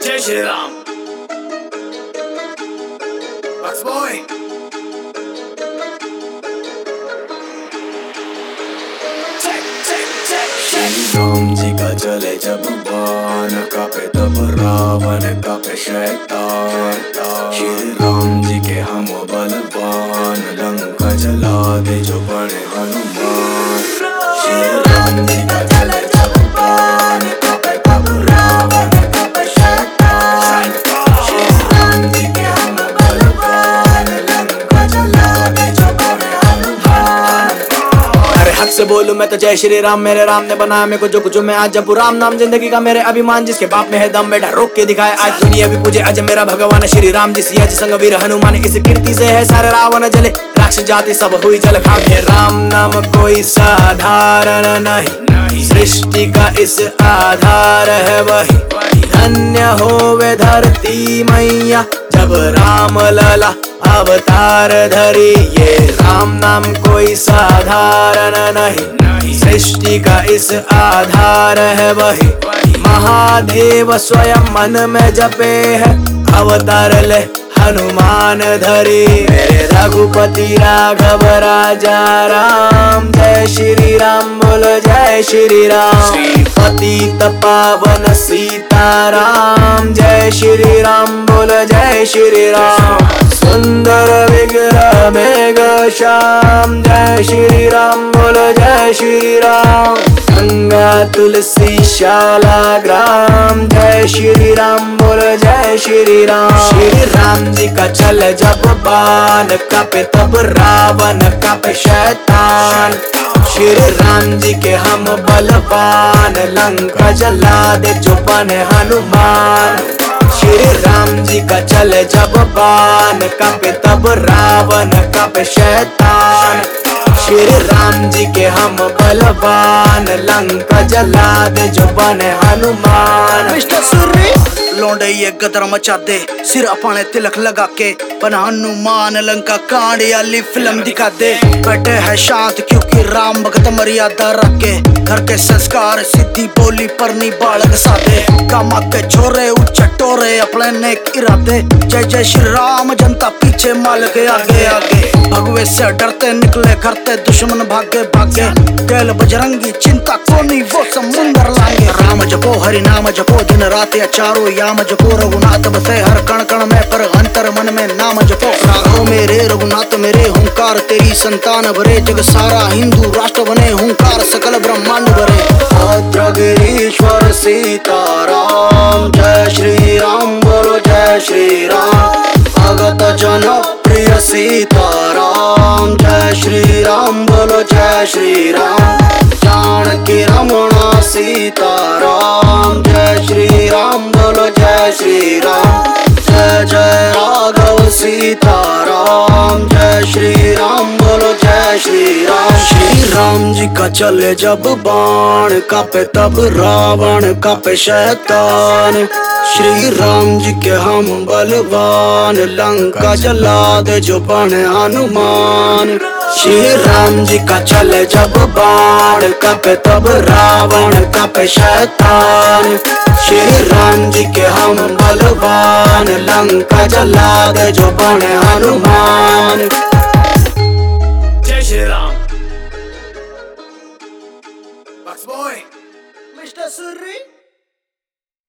जय Shri Ram. Bugs Boy। Shri Ram ji का चले जब बाण, कापे तब रावण कापे शैतान। श्री राम जी के हम बलवान, लंका जला दे जो बने हनुमान। श्री राम जी का चले जब बाण, कापे तब रावण कापे शैतान। श्री राम जी के हम बलवान, लंका जला दे जो बने हनुमान। अरे हक से बोलूं मैं तो जय श्री राम। मेरे राम ने बनाया मेरे को जो कुछ मैं आज जपू। राम नाम जिंदगी का मेरे अभिमान, जिसके बाप में है दम बेटा रोक के दिखाए। आज दुनिया भी पूजे आज मेरा भगवान श्री राम जी। सिया जी संग वीर हनुमान, इस कीर्ति से है सारे रावण जले। राक्षस जाति सब हुई जल खाके। राम नाम कोई साधारण नहीं, सृष्टि का इस आधार है वही। धन्य होवे धरती मैया, जब राम लला अवतार धरी। ये राम नाम कोई साधारण नहीं, सृष्टि का इस आधार है वही। महादेव स्वयं मन में जपे है, अवतार ले हनुमान धरी। मेरे रघुपति राघव राजा राम, जय श्री राम बोलो जय श्री राम। श्रीपति पावन सीताराम, जय श्री राम बोलो जय श्री राम। सुंदर विग्रह मेघ श्याम, जय श्री राम बोलो जय श्री राम। गंगा तुलसी शाला ग्राम, जय श्री राम बोलो जय श्री राम। श्री राम जी का चल जब बाण, कापे तब रावण कापे शैतान। श्री राम जी के हम बलवान, लंका जला दे जो बने हनुमान। श्री राम जी का चले जब बाण, कापे तब रावण कापे शैतान। श्री राम जी के हम बलवान, लंका जला दे जो बने हनुमान। मिस्टर सुर्री लौंडे ये गदर मचा दे, सिर अपने तिलक लगा के बना हनुमान। लंका कांड वाली फिल्म दिखा दे। बैठे है शांत क्योंकि राम भगत मर्यादा रखे। घर के संस्कार सीधी बोली पर नहीं बालक साधे। कामा के छोरे उच्च टोरे अपने नेक इरादे। जय जय श्री राम जनता पीछे माल के आगे आगे। भगवे से डरते निकले करते दुश्मन भागे भागे। कैल बजरंगी चिंता को नहीं वो समुंदर लांगे। राम जपो हरि नाम जपो दिन रात या चारों याम जपो। रघुनाथ बसे हर कण कण में पर अंतर मन में नाम जपो। राघव मेरे रघुनाथ मेरे हुंकार तेरी संतान भरे। जग सारा हिंदू राष्ट्र बने हुंकार सकल ब्रह्मांड भरे। भद्रगिरीश्वर सीताराम, जय श्री राम बोलो जय श्री राम। भगत जन प्रिय सीताराम, जय श्री राम बोलो जय श्री राम। जानकी रमणा सीताराम, जय श्री राम बोलो जय श्री राम। जय जय राघव सीताराम, जय श्री राम बोलो जय श्री राम। श्री राम जी का चले जब बाण, कापे तब रावण कापे शैतान। श्री राम जी के हम बलवान, लंका जला दे जो बने हनुमान। श्री राम जी का चले जब बाण, कापे तब रावण कापे शैतान। श्री राम जी के हम बलवान, लंका जला दे जो बने हनुमान। जय Shri Ram. Bugs Boy। Mister सुर्री।